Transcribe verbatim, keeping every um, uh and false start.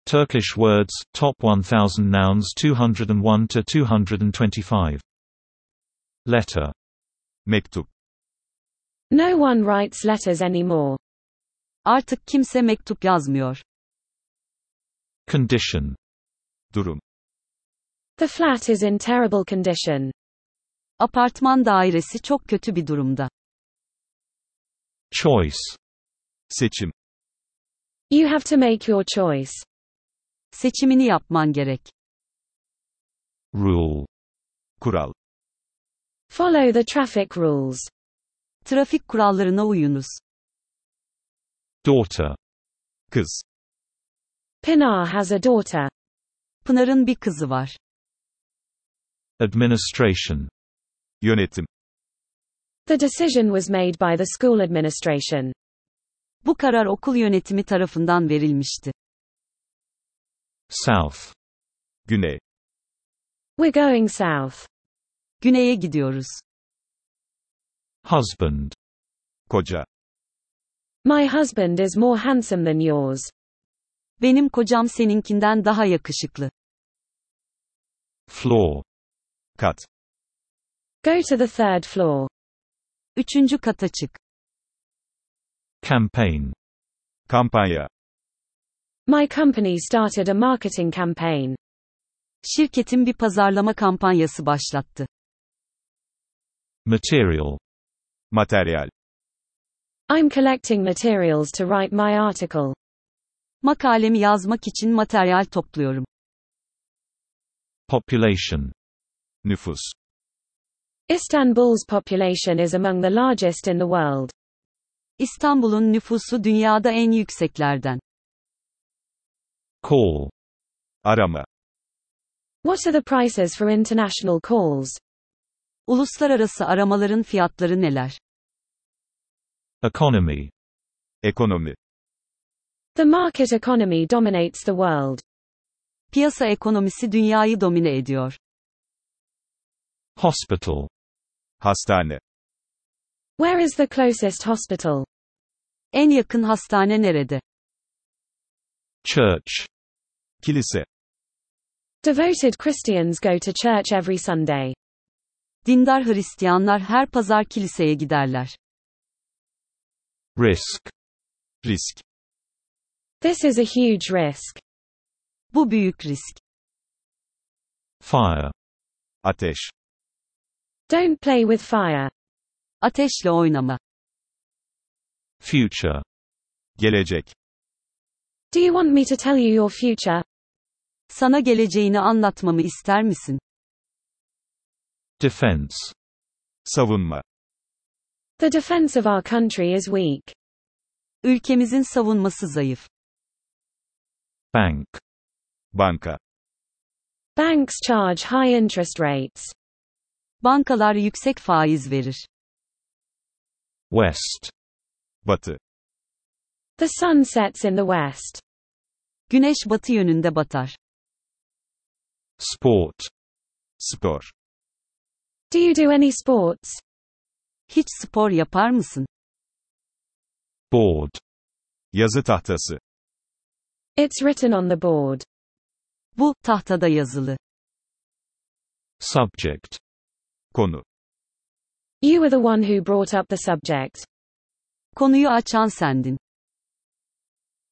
Turkish words, top one thousand nouns two hundred one to two hundred twenty-five. Letter. Mektup. No one writes letters anymore. Artık kimse mektup yazmıyor. Condition. Durum. The flat is in terrible condition. Apartman dairesi çok kötü bir durumda. Choice. Seçim. You have to make your choice. Seçimini yapman gerek. Rule. Kural. Follow the traffic rules. Trafik kurallarına uyunuz. Daughter. Kız. Pinar has a daughter. Pınar'ın bir kızı var. Administration. Yönetim. The decision was made by the school administration. Bu karar okul yönetimi tarafından verilmişti. South. Güney. We're going south. Güneye gidiyoruz. Husband. Koca. My husband is more handsome than yours. Benim kocam seninkinden daha yakışıklı. Floor. Kat. Go to the third floor. Üçüncü kata çık. Campaign. Kampanya. My company started a marketing campaign. Şirketim bir pazarlama kampanyası başlattı. Material. Materyal. I'm collecting materials to write my article. Makalemi yazmak için materyal topluyorum. Population. Nüfus. Istanbul's population is among the largest in the world. İstanbul'un nüfusu dünyada en yükseklerden. Call. Arama. What are the prices for international calls? Uluslararası aramaların fiyatları neler? Economy. Ekonomi. The market economy dominates the world. Piyasa ekonomisi dünyayı domine ediyor. Hospital. Hastane. Where is the closest hospital? En yakın hastane nerede? Church. Kilise. Devoted Christians go to church every Sunday. Dindar Hristiyanlar her pazar kiliseye giderler. Risk. Risk. This is a huge risk. Bu büyük risk. Fire. Ateş. Don't play with fire. Ateşle oynama. Future. Gelecek. Do you want me to tell you your future? Sana geleceğini anlatmamı ister misin? Defense. Savunma. The defense of our country is weak. Ülkemizin savunması zayıf. Bank. Banka. Banks charge high interest rates. Bankalar yüksek faiz verir. West. Batı. The sun sets in the west. Güneş batı yönünde batar. Sport. Spor. Do you do any sports? Hiç spor yapar mısın? Board. Yazı tahtası. It's written on the board. Bu, tahtada yazılı. Subject. Konu. You were the one who brought up the subject. Konuyu açan sendin.